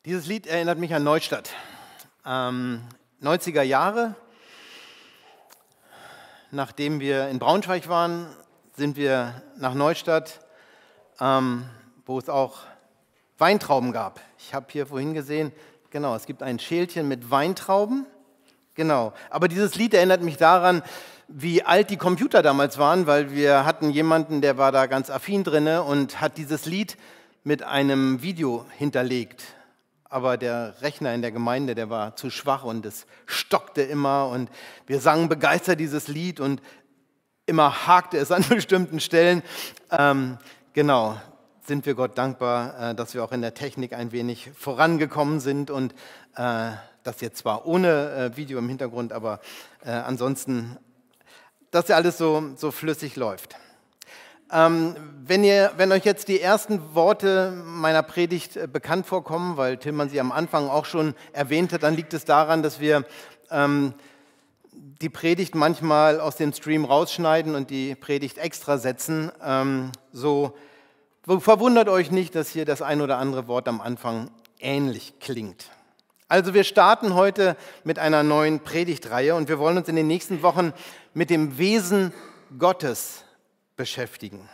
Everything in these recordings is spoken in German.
Dieses Lied erinnert mich an Neustadt. 90er Jahre, nachdem wir in Braunschweig waren, sind wir nach Neustadt, wo es auch Weintrauben gab. Ich habe hier vorhin gesehen, genau, es gibt ein Schälchen mit Weintrauben. Genau, aber dieses Lied erinnert mich daran, wie alt die Computer damals waren, weil wir hatten jemanden, der war da ganz affin drinne und hat dieses Lied mit einem Video hinterlegt. Aber der Rechner in der Gemeinde, der war zu schwach und es stockte immer und wir sangen begeistert dieses Lied und immer hakte es an bestimmten Stellen. Genau, sind wir Gott dankbar, dass wir auch in der Technik ein wenig vorangekommen sind und das jetzt zwar ohne Video im Hintergrund, aber ansonsten, dass ja alles so flüssig läuft. Wenn euch jetzt die ersten Worte meiner Predigt bekannt vorkommen, weil Tillmann sie am Anfang auch schon erwähnte, dann liegt es daran, dass wir die Predigt manchmal aus dem Stream rausschneiden und die Predigt extra setzen. Verwundert euch nicht, dass hier das ein oder andere Wort am Anfang ähnlich klingt. Also wir starten heute mit einer neuen Predigtreihe und wir wollen uns in den nächsten Wochen mit dem Wesen Gottes beschäftigen.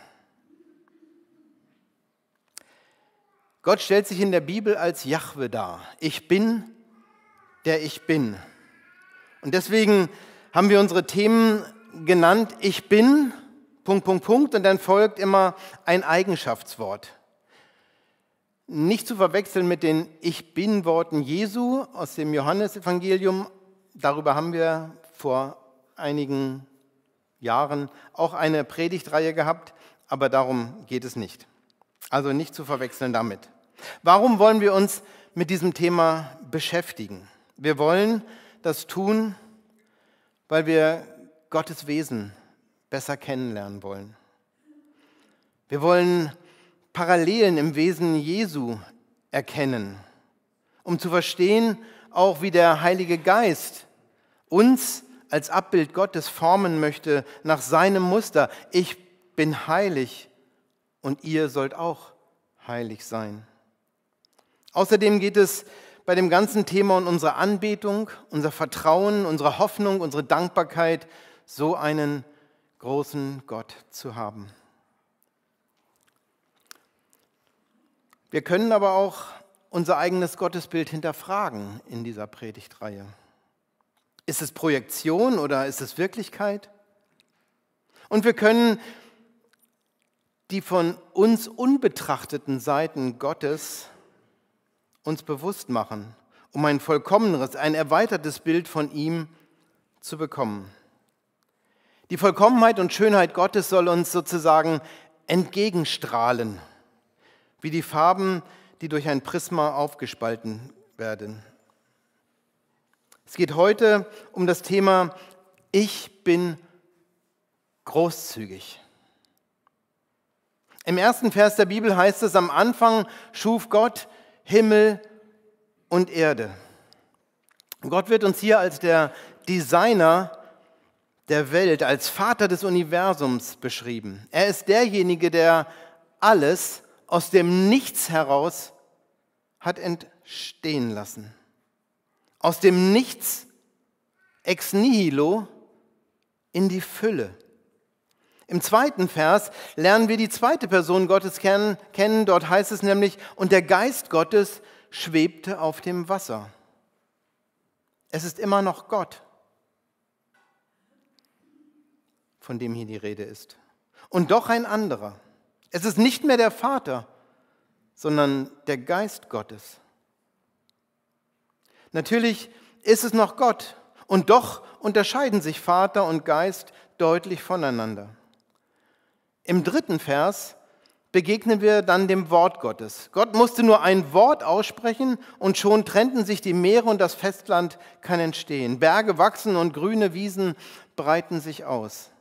Gott stellt sich in der Bibel als Jahwe dar. Ich bin, der ich bin. Und deswegen haben wir unsere Themen genannt, ich bin, ... und dann folgt immer ein Eigenschaftswort. Nicht zu verwechseln mit den Ich bin-Worten Jesu aus dem Johannesevangelium. Darüber haben wir vor einigen Jahren auch eine Predigtreihe gehabt, aber darum geht es nicht. Also nicht zu verwechseln damit. Warum wollen wir uns mit diesem Thema beschäftigen? Wir wollen das tun, weil wir Gottes Wesen besser kennenlernen wollen. Wir wollen Parallelen im Wesen Jesu erkennen, um zu verstehen, auch wie der Heilige Geist uns als Abbild Gottes formen möchte nach seinem Muster. Ich bin heilig und ihr sollt auch heilig sein. Außerdem geht es bei dem ganzen Thema um unsere Anbetung, unser Vertrauen, unsere Hoffnung, unsere Dankbarkeit, so einen großen Gott zu haben. Wir können aber auch unser eigenes Gottesbild hinterfragen in dieser Predigtreihe. Ist es Projektion oder ist es Wirklichkeit? Und wir können die von uns unbetrachteten Seiten Gottes uns bewusst machen, um ein vollkommeneres, ein erweitertes Bild von ihm zu bekommen. Die Vollkommenheit und Schönheit Gottes soll uns sozusagen entgegenstrahlen, wie die Farben, die durch ein Prisma aufgespalten werden. Es geht heute um das Thema Ich bin großzügig. Im ersten Vers der Bibel heißt es, am Anfang schuf Gott Himmel und Erde. Gott wird uns hier als der Designer der Welt, als Vater des Universums beschrieben. Er ist derjenige, der alles aus dem Nichts heraus hat entstehen lassen. Aus dem Nichts ex nihilo in die Fülle. Im zweiten Vers lernen wir die zweite Person Gottes kennen. Dort heißt es nämlich, und der Geist Gottes schwebte auf dem Wasser. Es ist immer noch Gott, von dem hier die Rede ist. Und doch ein anderer. Es ist nicht mehr der Vater, sondern der Geist Gottes. Natürlich ist es noch Gott und doch unterscheiden sich Vater und Geist deutlich voneinander. Im dritten Vers begegnen wir dann dem Wort Gottes. Gott musste nur ein Wort aussprechen und schon trennten sich die Meere und das Festland kann entstehen. Berge wachsen und grüne Wiesen breiten sich aus.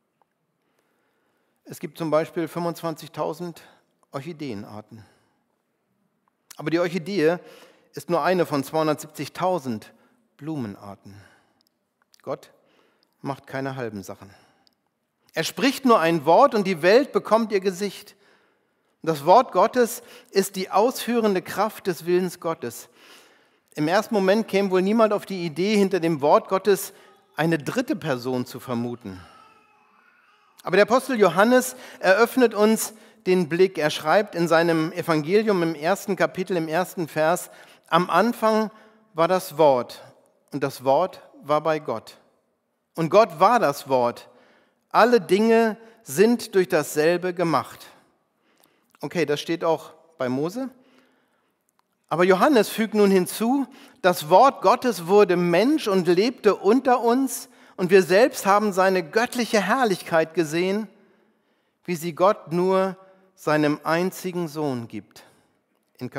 Es gibt zum Beispiel 25.000 Orchideenarten. Aber die Orchidee ist nur eine von 270.000 Blumenarten. Gott macht keine halben Sachen. Er spricht nur ein Wort und die Welt bekommt ihr Gesicht. Und Das Wort Gottes ist die ausführende Kraft des Willens Gottes. Im ersten Moment käme wohl niemand auf die Idee, hinter dem Wort Gottes eine dritte Person zu vermuten. Aber der Apostel Johannes eröffnet uns den Blick. Er schreibt in seinem Evangelium im 1. Kapitel, im 1. Vers, am Anfang war das Wort und das Wort war bei Gott. Und Gott war das Wort. Alle Dinge sind durch dasselbe gemacht. Okay, das steht auch bei Mose. Aber Johannes fügt nun hinzu, das Wort Gottes wurde Mensch und lebte unter uns und wir selbst haben seine göttliche Herrlichkeit gesehen, wie sie Gott nur seinem einzigen Sohn gibt. In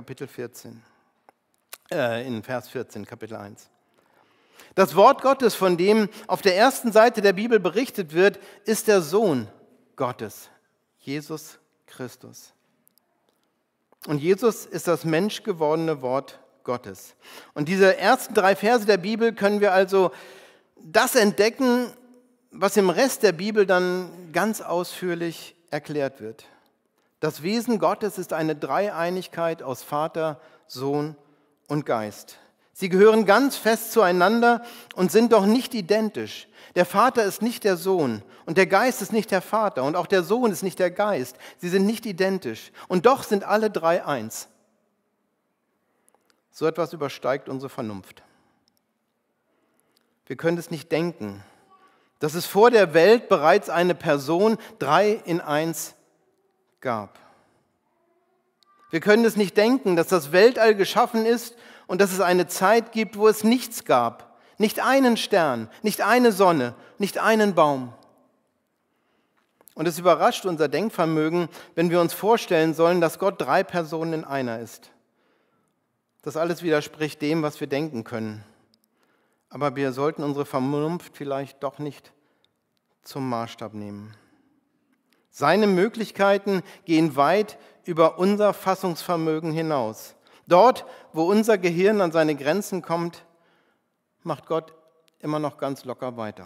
Vers 14, Kapitel 1. Das Wort Gottes, von dem auf der ersten Seite der Bibel berichtet wird, ist der Sohn Gottes, Jesus Christus. Und Jesus ist das menschgewordene Wort Gottes. Und diese ersten 3 Verse der Bibel können wir also das entdecken, was im Rest der Bibel dann ganz ausführlich erklärt wird. Das Wesen Gottes ist eine Dreieinigkeit aus Vater, Sohn und Geist. Sie gehören ganz fest zueinander und sind doch nicht identisch. Der Vater ist nicht der Sohn und der Geist ist nicht der Vater und auch der Sohn ist nicht der Geist. Sie sind nicht identisch und doch sind alle 3 eins. So etwas übersteigt unsere Vernunft. Wir können es nicht denken, dass es vor der Welt bereits eine Person 3 in 1 gab. Wir können es nicht denken, dass das Weltall geschaffen ist und dass es eine Zeit gibt, wo es nichts gab. Nicht einen Stern, nicht eine Sonne, nicht einen Baum. Und es überrascht unser Denkvermögen, wenn wir uns vorstellen sollen, dass Gott 3 Personen in einer ist. Das alles widerspricht dem, was wir denken können. Aber wir sollten unsere Vernunft vielleicht doch nicht zum Maßstab nehmen. Seine Möglichkeiten gehen weit über unser Fassungsvermögen hinaus. Dort, wo unser Gehirn an seine Grenzen kommt, macht Gott immer noch ganz locker weiter.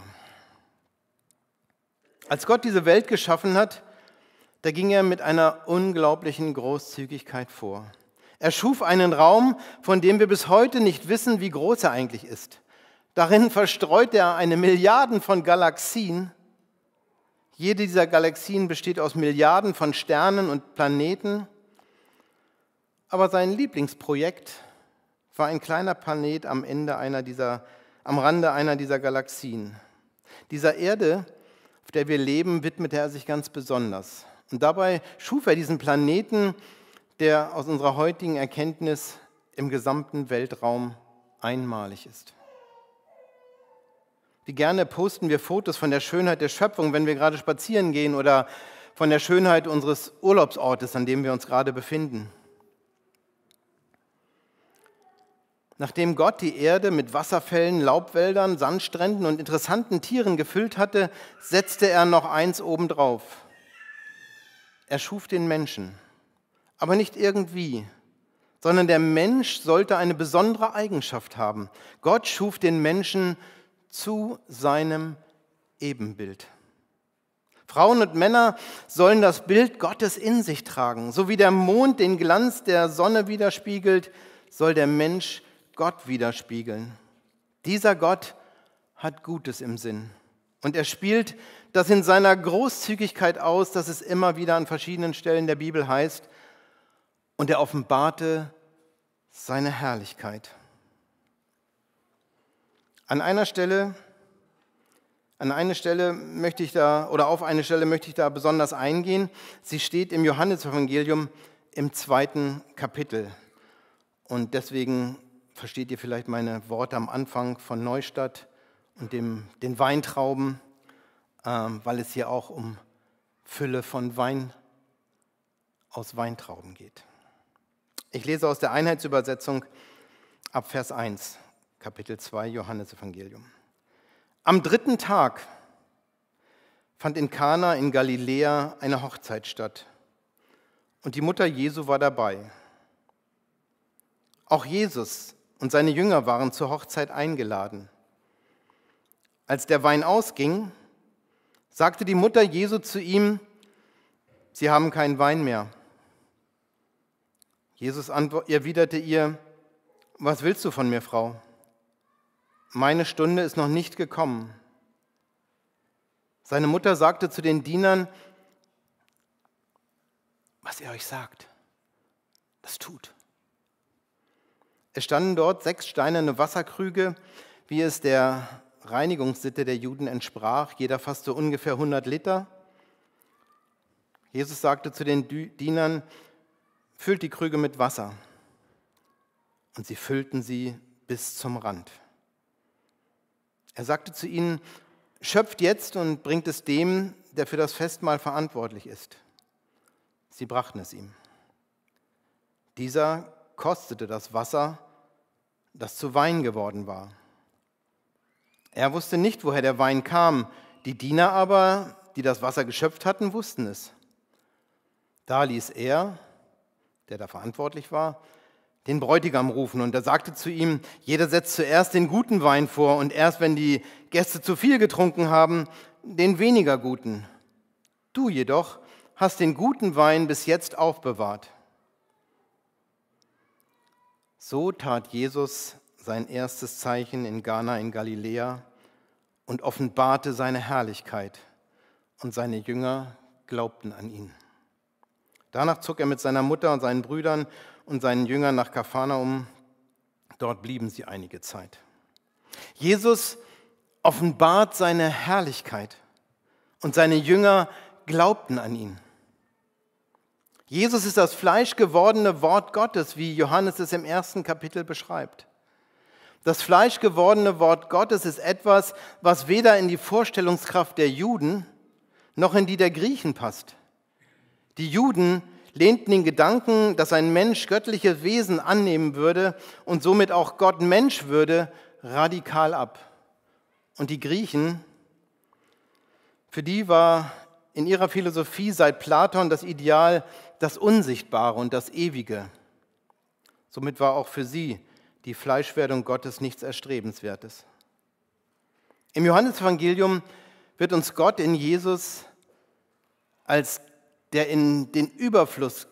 Als Gott diese Welt geschaffen hat, da ging er mit einer unglaublichen Großzügigkeit vor. Er schuf einen Raum, von dem wir bis heute nicht wissen, wie groß er eigentlich ist. Darin verstreut er eine Milliarden von Galaxien. Jede dieser Galaxien besteht aus Milliarden von Sternen und Planeten. Aber sein Lieblingsprojekt war ein kleiner Planet am Rande einer dieser Galaxien. Dieser Erde, auf der wir leben, widmete er sich ganz besonders. Und dabei schuf er diesen Planeten, der aus unserer heutigen Erkenntnis im gesamten Weltraum einmalig ist. Wie gerne posten wir Fotos von der Schönheit der Schöpfung, wenn wir gerade spazieren gehen oder von der Schönheit unseres Urlaubsortes, an dem wir uns gerade befinden. Nachdem Gott die Erde mit Wasserfällen, Laubwäldern, Sandstränden und interessanten Tieren gefüllt hatte, setzte er noch eins obendrauf. Er schuf den Menschen, aber nicht irgendwie, sondern der Mensch sollte eine besondere Eigenschaft haben. Gott schuf den Menschen zu seinem Ebenbild. Frauen und Männer sollen das Bild Gottes in sich tragen. So wie der Mond den Glanz der Sonne widerspiegelt, soll der Mensch Gott widerspiegeln. Dieser Gott hat Gutes im Sinn. Und er spielt das in seiner Großzügigkeit aus, dass es immer wieder an verschiedenen Stellen der Bibel heißt, und er offenbarte seine Herrlichkeit. Auf eine Stelle möchte ich da besonders eingehen. Sie steht im Johannesevangelium im 2. Kapitel. Und deswegen versteht ihr vielleicht meine Worte am Anfang von Neustadt und den Weintrauben, weil es hier auch um Fülle von Wein aus Weintrauben geht. Ich lese aus der Einheitsübersetzung ab Vers 1, Kapitel 2, Johannesevangelium. Am 3. Tag fand in Kana in Galiläa eine Hochzeit statt und die Mutter Jesu war dabei. Auch Jesus und seine Jünger waren zur Hochzeit eingeladen. Als der Wein ausging, sagte die Mutter Jesu zu ihm: Sie haben keinen Wein mehr. Jesus erwiderte ihr, was willst du von mir, Frau? Meine Stunde ist noch nicht gekommen. Seine Mutter sagte zu den Dienern, was er euch sagt, das tut. Es standen dort 6 steinerne Wasserkrüge, wie es der Reinigungssitte der Juden entsprach. Jeder fasste ungefähr 100 Liter. Jesus sagte zu den Dienern, füllt die Krüge mit Wasser. Und sie füllten sie bis zum Rand. Er sagte zu ihnen, schöpft jetzt und bringt es dem, der für das Festmahl verantwortlich ist. Sie brachten es ihm. Dieser kostete das Wasser, das zu Wein geworden war. Er wusste nicht, woher der Wein kam. Die Diener aber, die das Wasser geschöpft hatten, wussten es. Da ließ er, der da verantwortlich war, den Bräutigam rufen und er sagte zu ihm, jeder setzt zuerst den guten Wein vor und erst wenn die Gäste zu viel getrunken haben, den weniger guten. Du jedoch hast den guten Wein bis jetzt aufbewahrt. So tat Jesus sein erstes Zeichen in Kana in Galiläa und offenbarte seine Herrlichkeit und seine Jünger glaubten an ihn. Danach zog er mit seiner Mutter und seinen Brüdern und seinen Jüngern nach Kapharnaum. Dort blieben sie einige Zeit. Jesus offenbart seine Herrlichkeit und seine Jünger glaubten an ihn. Jesus ist das fleischgewordene Wort Gottes, wie Johannes es im 1. Kapitel beschreibt. Das fleischgewordene Wort Gottes ist etwas, was weder in die Vorstellungskraft der Juden noch in die der Griechen passt. Die Juden lehnten den Gedanken, dass ein Mensch göttliches Wesen annehmen würde und somit auch Gott Mensch würde, radikal ab. Und die Griechen, für die war in ihrer Philosophie seit Platon das Ideal das Unsichtbare und das Ewige. Somit war auch für sie die Fleischwerdung Gottes nichts Erstrebenswertes. Im Johannesevangelium wird uns Gott in Jesus als der in den Überfluss,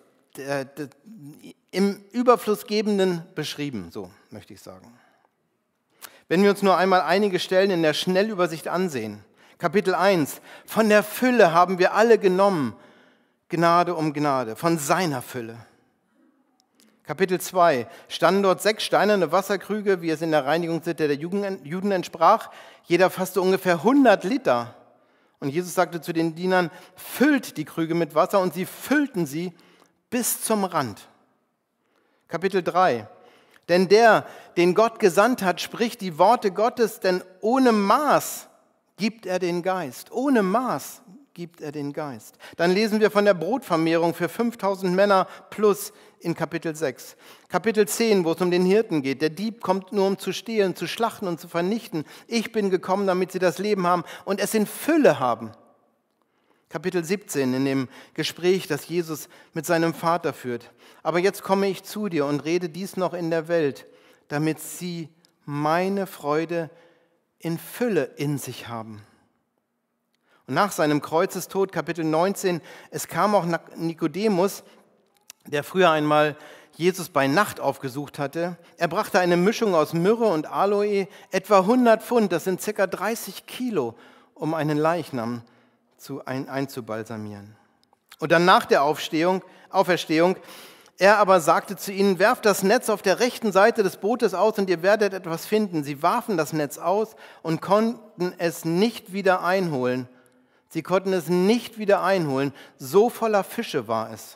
im Überfluss Gebenden beschrieben, so möchte ich sagen. Wenn wir uns nur einmal einige Stellen in der Schnellübersicht ansehen. Kapitel 1, von der Fülle haben wir alle genommen, Gnade um Gnade, von seiner Fülle. Kapitel 2, standen dort 6 steinerne Wasserkrüge, wie es in der Reinigungssitte der Juden entsprach. Jeder fasste ungefähr 100 Liter. Und Jesus sagte zu den Dienern, füllt die Krüge mit Wasser und sie füllten sie bis zum Rand. Kapitel 3, denn der, den Gott gesandt hat, spricht die Worte Gottes, denn ohne Maß gibt er den Geist. Ohne Maß gibt er den Geist. Dann lesen wir von der Brotvermehrung für 5000 Männer plus in Kapitel 6. Kapitel 10, wo es um den Hirten geht. Der Dieb kommt nur, um zu stehlen, zu schlachten und zu vernichten. Ich bin gekommen, damit sie das Leben haben und es in Fülle haben. Kapitel 17, in dem Gespräch, das Jesus mit seinem Vater führt. Aber jetzt komme ich zu dir und rede dies noch in der Welt, damit sie meine Freude in Fülle in sich haben. Und nach seinem Kreuzestod, Kapitel 19, es kam auch Nikodemus, der früher einmal Jesus bei Nacht aufgesucht hatte. Er brachte eine Mischung aus Myrrhe und Aloe, etwa 100 Pfund, das sind ca. 30 Kilo, um einen Leichnam einzubalsamieren. Und dann nach der Auferstehung, er aber sagte zu ihnen, werft das Netz auf der rechten Seite des Bootes aus und ihr werdet etwas finden. Sie warfen das Netz aus und konnten es nicht wieder einholen. Sie konnten es nicht wieder einholen, so voller Fische war es.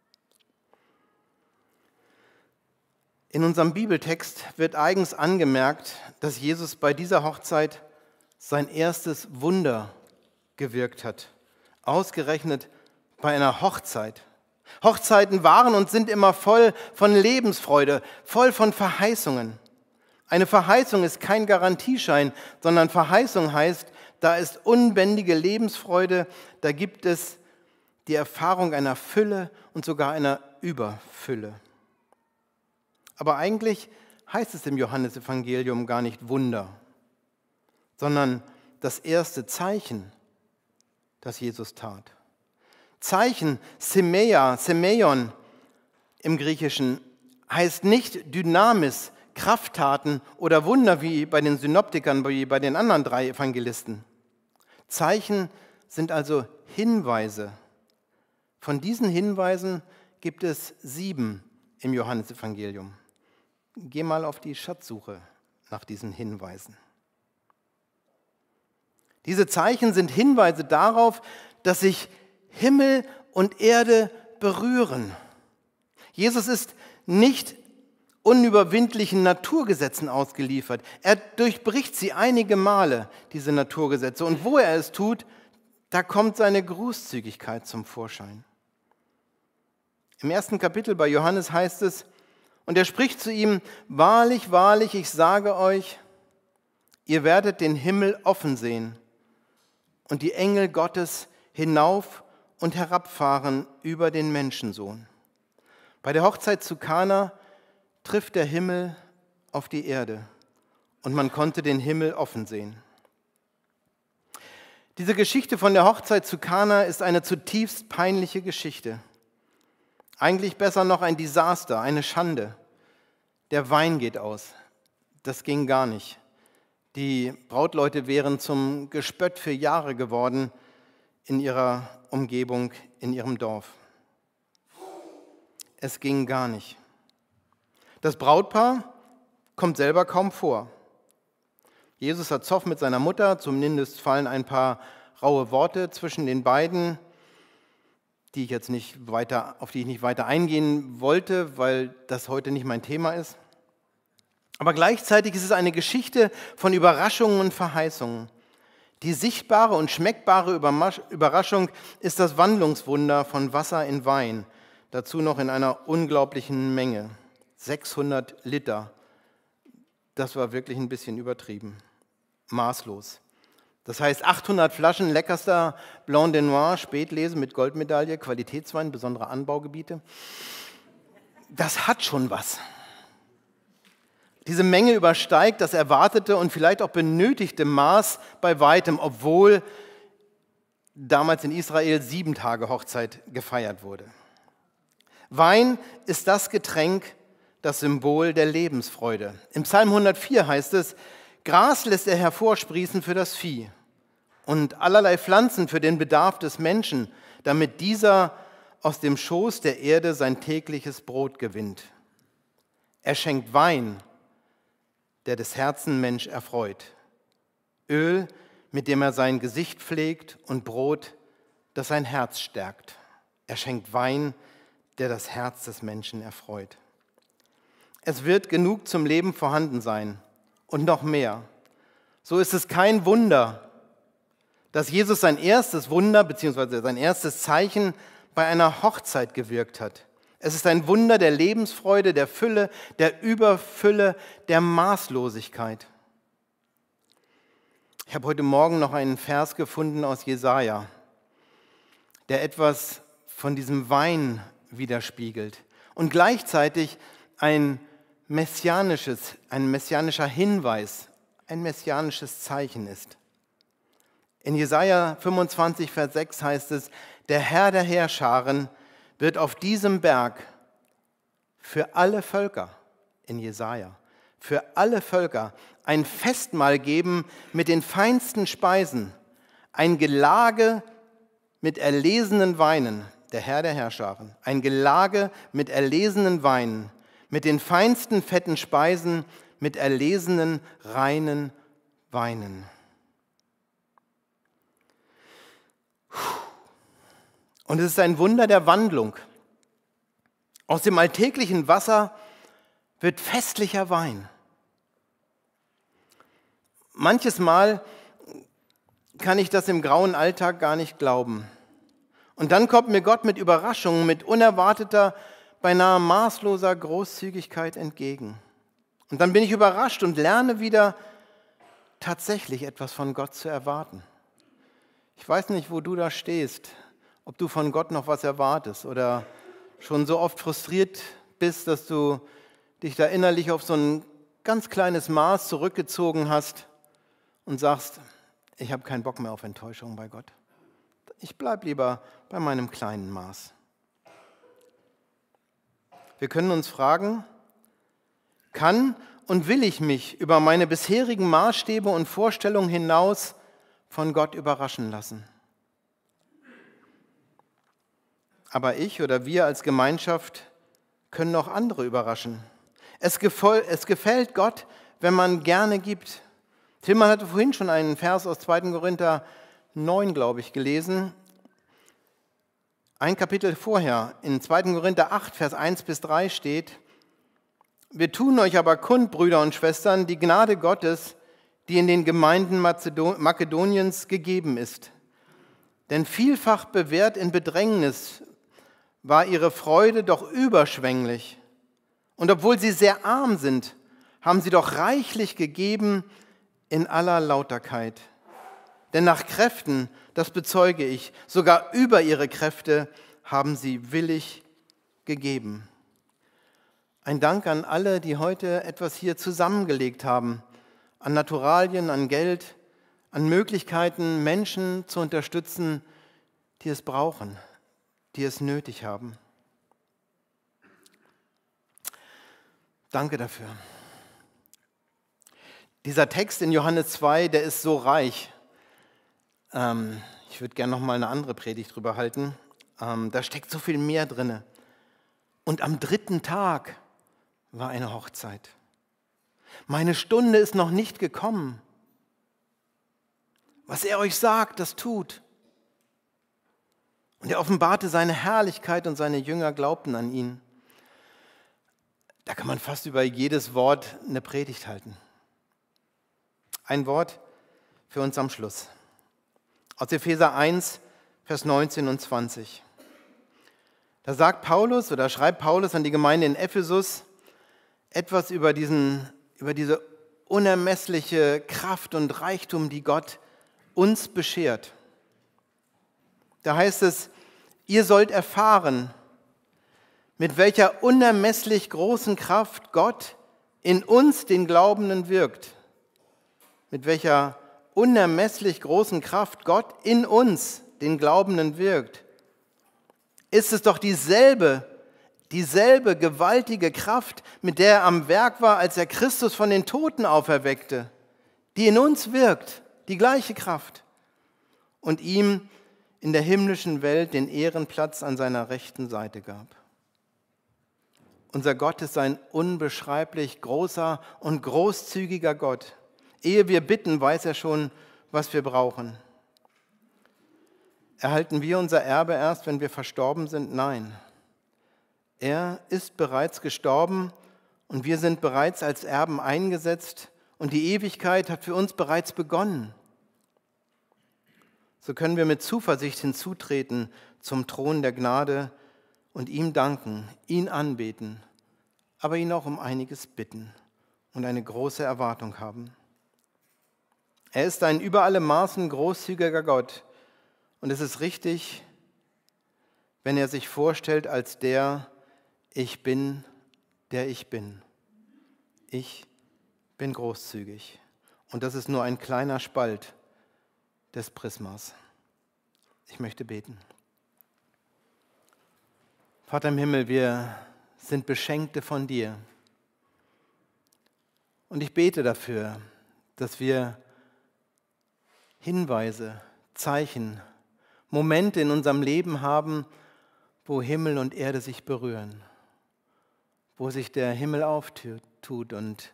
In unserem Bibeltext wird eigens angemerkt, dass Jesus bei dieser Hochzeit sein erstes Wunder gewirkt hat. Ausgerechnet bei einer Hochzeit. Hochzeiten waren und sind immer voll von Lebensfreude, voll von Verheißungen. Eine Verheißung ist kein Garantieschein, sondern Verheißung heißt, da ist unbändige Lebensfreude, da gibt es die Erfahrung einer Fülle und sogar einer Überfülle. Aber eigentlich heißt es im Johannesevangelium gar nicht Wunder, sondern das erste Zeichen, das Jesus tat. Zeichen, Semeion, im Griechischen heißt nicht Dynamis, Krafttaten oder Wunder wie bei den Synoptikern, wie bei den anderen 3 Evangelisten. Zeichen sind also Hinweise. Von diesen Hinweisen gibt es 7 im Johannesevangelium. Geh mal auf die Schatzsuche nach diesen Hinweisen. Diese Zeichen sind Hinweise darauf, dass sich Himmel und Erde berühren. Jesus ist nicht unüberwindlichen Naturgesetzen ausgeliefert. Er durchbricht sie einige Male, diese Naturgesetze. Und wo er es tut, da kommt seine Großzügigkeit zum Vorschein. Im 1. Kapitel bei Johannes heißt es, und er spricht zu ihm, wahrlich, wahrlich, ich sage euch, ihr werdet den Himmel offen sehen und die Engel Gottes hinauf und herabfahren über den Menschensohn. Bei der Hochzeit zu Kana trifft der Himmel auf die Erde und man konnte den Himmel offen sehen. Diese Geschichte von der Hochzeit zu Kana ist eine zutiefst peinliche Geschichte. Eigentlich besser noch ein Desaster, eine Schande. Der Wein geht aus. Das ging gar nicht. Die Brautleute wären zum Gespött für Jahre geworden in ihrer Umgebung, in ihrem Dorf. Es ging gar nicht. Das Brautpaar kommt selber kaum vor. Jesus hat Zoff mit seiner Mutter, zumindest fallen ein paar raue Worte zwischen den beiden, auf die ich nicht weiter eingehen wollte, weil das heute nicht mein Thema ist. Aber gleichzeitig ist es eine Geschichte von Überraschungen und Verheißungen. Die sichtbare und schmeckbare Überraschung ist das Wandlungswunder von Wasser in Wein, dazu noch in einer unglaublichen Menge, 600 Liter. Das war wirklich ein bisschen übertrieben, maßlos. Das heißt 800 Flaschen leckerster Blanc de Noir, Spätlese mit Goldmedaille, Qualitätswein, besondere Anbaugebiete. Das hat schon was. Diese Menge übersteigt das erwartete und vielleicht auch benötigte Maß bei weitem, obwohl damals in Israel 7 Tage Hochzeit gefeiert wurde. Wein ist das Getränk, das Symbol der Lebensfreude. Im Psalm 104 heißt es, Gras lässt er hervorsprießen für das Vieh und allerlei Pflanzen für den Bedarf des Menschen, damit dieser aus dem Schoß der Erde sein tägliches Brot gewinnt. Er schenkt Wein, der des Herzen Mensch erfreut, Öl, mit dem er sein Gesicht pflegt und Brot, das sein Herz stärkt. Er schenkt Wein, der das Herz des Menschen erfreut. Es wird genug zum Leben vorhanden sein und noch mehr. So ist es kein Wunder, dass Jesus sein erstes Wunder bzw. sein erstes Zeichen bei einer Hochzeit gewirkt hat. Es ist ein Wunder der Lebensfreude, der Fülle, der Überfülle, der Maßlosigkeit. Ich habe heute Morgen noch einen Vers gefunden aus Jesaja, der etwas von diesem Wein widerspiegelt und gleichzeitig ein messianischer Hinweis, ein messianisches Zeichen ist. In Jesaja 25, Vers 6 heißt es, der Herr der Heerscharen wird auf diesem Berg für alle Völker, in Jesaja, für alle Völker ein Festmahl geben mit den feinsten Speisen, ein Gelage mit erlesenen Weinen, der Herr der Heerscharen, ein Gelage mit erlesenen Weinen, mit den feinsten fetten Speisen, mit erlesenen reinen Weinen. Und es ist ein Wunder der Wandlung. Aus dem alltäglichen Wasser wird festlicher Wein. Manches Mal kann ich das im grauen Alltag gar nicht glauben. Und dann kommt mir Gott mit Überraschungen, mit unerwarteter, beinahe maßloser Großzügigkeit entgegen. Und dann bin ich überrascht und lerne wieder tatsächlich etwas von Gott zu erwarten. Ich weiß nicht, wo du da stehst, ob du von Gott noch was erwartest oder schon so oft frustriert bist, dass du dich da innerlich auf so ein ganz kleines Maß zurückgezogen hast und sagst, ich habe keinen Bock mehr auf Enttäuschung bei Gott. Ich bleibe lieber bei meinem kleinen Maß. Wir können uns fragen, kann und will ich mich über meine bisherigen Maßstäbe und Vorstellungen hinaus von Gott überraschen lassen? Aber ich oder wir als Gemeinschaft können auch andere überraschen. Es gefällt Gott, wenn man gerne gibt. Tilman hatte vorhin schon einen Vers aus 2. Korinther 9, glaube ich, gelesen. Ein Kapitel vorher, in 2. Korinther 8, Vers 1 bis 3 steht: Wir tun euch aber kund, Brüder und Schwestern, die Gnade Gottes, die in den Gemeinden Makedoniens gegeben ist. Denn vielfach bewährt in Bedrängnis war ihre Freude doch überschwänglich. Und obwohl sie sehr arm sind, haben sie doch reichlich gegeben in aller Lauterkeit. Denn nach Kräften, das bezeuge ich, sogar über ihre Kräfte haben sie willig gegeben. Ein Dank an alle, die heute etwas hier zusammengelegt haben, an Naturalien, an Geld, an Möglichkeiten, Menschen zu unterstützen, die es brauchen, die es nötig haben. Danke dafür. Dieser Text in Johannes 2, der ist so reich. Ich würde gerne noch mal eine andere Predigt drüber halten. Da steckt so viel mehr drin. Und am 3. Tag war eine Hochzeit. Meine Stunde ist noch nicht gekommen. Was er euch sagt, das tut. Und er offenbarte seine Herrlichkeit und seine Jünger glaubten an ihn. Da kann man fast über jedes Wort eine Predigt halten. Ein Wort für uns am Schluss. Aus Epheser 1, Vers 19 und 20. Da sagt Paulus oder schreibt Paulus an die Gemeinde in Ephesus etwas über diese unermessliche Kraft und Reichtum, die Gott uns beschert. Da heißt es, ihr sollt erfahren, mit welcher unermesslich großen Kraft Gott in uns, den Glaubenden, wirkt. Mit welcher unermesslich großen Kraft Gott in uns, den Glaubenden, wirkt. Ist es doch dieselbe gewaltige Kraft, mit der er am Werk war, als er Christus von den Toten auferweckte, die in uns wirkt, die gleiche Kraft, und ihm in der himmlischen Welt den Ehrenplatz an seiner rechten Seite gab. Unser Gott ist ein unbeschreiblich großer und großzügiger Gott. Ehe wir bitten, weiß er schon, was wir brauchen. Erhalten wir unser Erbe erst, wenn wir verstorben sind? Nein. Er ist bereits gestorben und wir sind bereits als Erben eingesetzt und die Ewigkeit hat für uns bereits begonnen. So können wir mit Zuversicht hinzutreten zum Thron der Gnade und ihm danken, ihn anbeten, aber ihn auch um einiges bitten und eine große Erwartung haben. Er ist ein über alle Maßen großzügiger Gott und es ist richtig, wenn er sich vorstellt als der Ich bin, der ich bin. Ich bin großzügig und das ist nur ein kleiner Spalt des Prismas. Ich möchte beten. Vater im Himmel, wir sind Beschenkte von dir. Und ich bete dafür, dass wir Hinweise, Zeichen, Momente in unserem Leben haben, wo Himmel und Erde sich berühren, wo sich der Himmel auftut und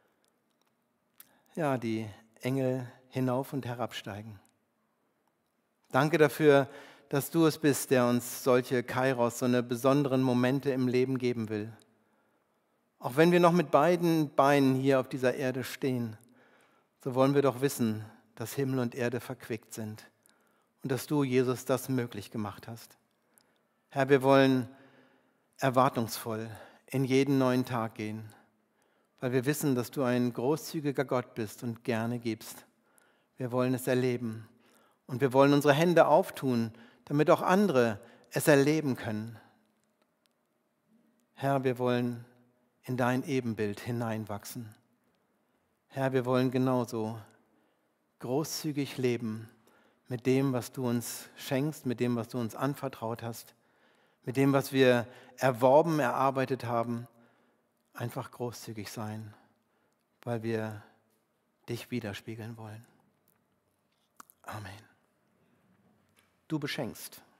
ja, die Engel hinauf und herabsteigen. Danke dafür, dass du es bist, der uns solche Kairos, so eine besonderen Momente im Leben geben will. Auch wenn wir noch mit beiden Beinen hier auf dieser Erde stehen, so wollen wir doch wissen, dass Himmel und Erde verquickt sind und dass du, Jesus, das möglich gemacht hast. Herr, wir wollen erwartungsvoll in jeden neuen Tag gehen, weil wir wissen, dass du ein großzügiger Gott bist und gerne gibst. Wir wollen es erleben und wir wollen unsere Hände auftun, damit auch andere es erleben können. Herr, wir wollen in dein Ebenbild hineinwachsen. Herr, wir wollen genauso großzügig leben mit dem, was du uns schenkst, mit dem, was du uns anvertraut hast, mit dem, was wir erworben, erarbeitet haben, einfach großzügig sein, weil wir dich widerspiegeln wollen. Amen. Du beschenkst.